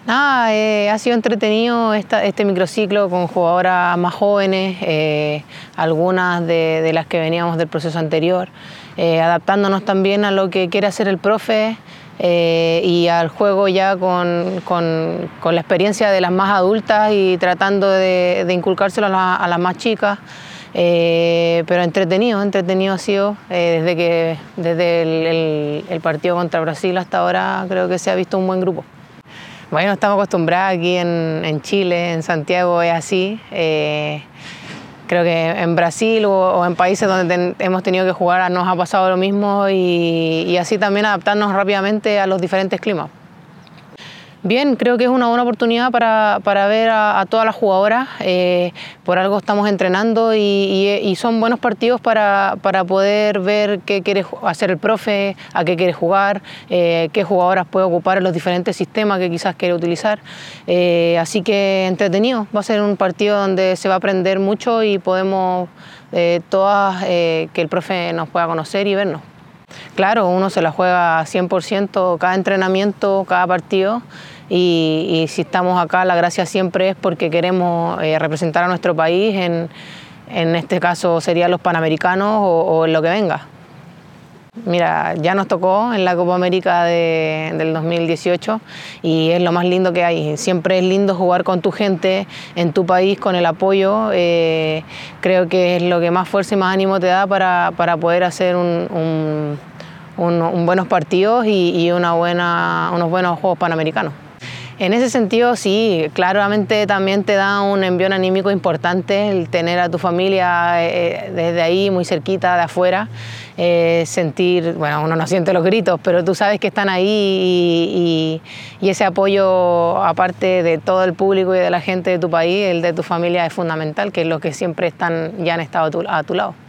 Nada, ha sido entretenido este microciclo con jugadoras más jóvenes, algunas de las que veníamos del proceso anterior, adaptándonos también a lo que quiere hacer el profe y al juego ya con la experiencia de las más adultas y tratando de inculcárselo a las más chicas. Pero entretenido ha sido, desde el partido contra Brasil hasta ahora creo que se ha visto un buen grupo. Bueno, estamos acostumbrados aquí en Chile, en Santiago es así. Creo que en Brasil o en países donde hemos tenido que jugar nos ha pasado lo mismo y así también adaptarnos rápidamente a los diferentes climas. Bien, creo que es una buena oportunidad para ver a todas las jugadoras. Por algo estamos entrenando y son buenos partidos para poder ver qué quiere hacer el profe, a qué quiere jugar, qué jugadoras puede ocupar en los diferentes sistemas que quizás quiere utilizar. Así que entretenido, va a ser un partido donde se va a aprender mucho y podemos todas que el profe nos pueda conocer y vernos. Claro, uno se la juega 100% cada entrenamiento, cada partido y si estamos acá la gracia siempre es porque queremos representar a nuestro país, en este caso serían los Panamericanos o en lo que venga. Mira, ya nos tocó en la Copa América del 2018 y es lo más lindo que hay. Siempre es lindo jugar con tu gente, en tu país, con el apoyo. Creo que es lo que más fuerza y más ánimo te da para poder hacer buenos partidos y unos buenos Juegos Panamericanos. En ese sentido, sí, claramente también te da un envión anímico importante el tener a tu familia desde ahí, muy cerquita, de afuera, sentir, bueno, uno no siente los gritos, pero tú sabes que están ahí y ese apoyo, aparte de todo el público y de la gente de tu país, el de tu familia es fundamental, que es lo que siempre ya han estado a tu lado.